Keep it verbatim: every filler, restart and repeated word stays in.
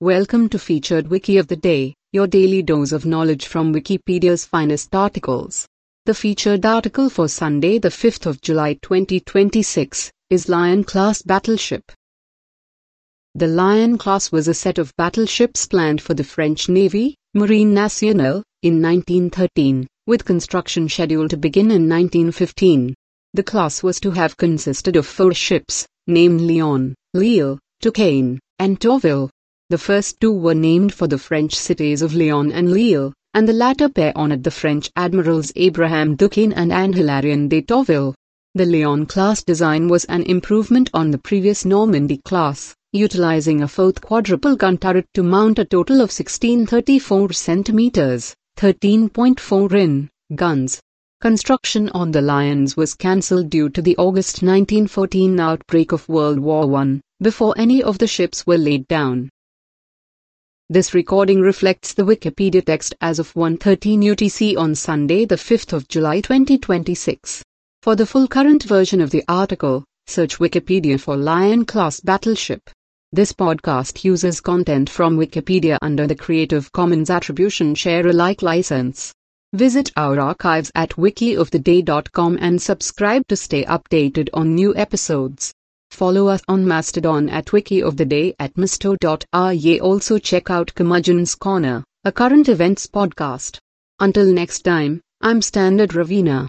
Welcome to Featured Wiki of the Day, your daily dose of knowledge from Wikipedia's finest articles. The featured article for Sunday, the fifth of July twenty twenty-six, is Lion-class battleship. The Lion class was a set of battleships planned for the French Navy, Marine Nationale, in nineteen thirteen, with construction scheduled to begin in nineteen fifteen. The class was to have consisted of four ships, named Lyon, Lille, Touquet, and Tourville. The first two were named for the French cities of Lyon and Lille, and the latter pair honored the French admirals Abraham Duquesne and Anne Hilarion de Tourville. The Lyon-class design was an improvement on the previous Normandy class, utilizing a fourth quadruple gun turret to mount a total of sixteen thirty-four centimeters, thirteen point four inch, guns. Construction on the Lions was cancelled due to the August nineteen fourteen outbreak of World War One, before any of the ships were laid down. This recording reflects the Wikipedia text as of one thirteen U T C on Sunday, the fifth of July twenty twenty-six. For the full current version of the article, search Wikipedia for Lion-class battleship. This podcast uses content from Wikipedia under the Creative Commons Attribution Share Alike license. Visit our archives at wiki of the day dot com and subscribe to stay updated on new episodes. Follow us on Mastodon at Wiki of the Day at misto dot r y. Also check out Curmudgeon's Corner, a current events podcast. Until next time, I'm Standard Ravina.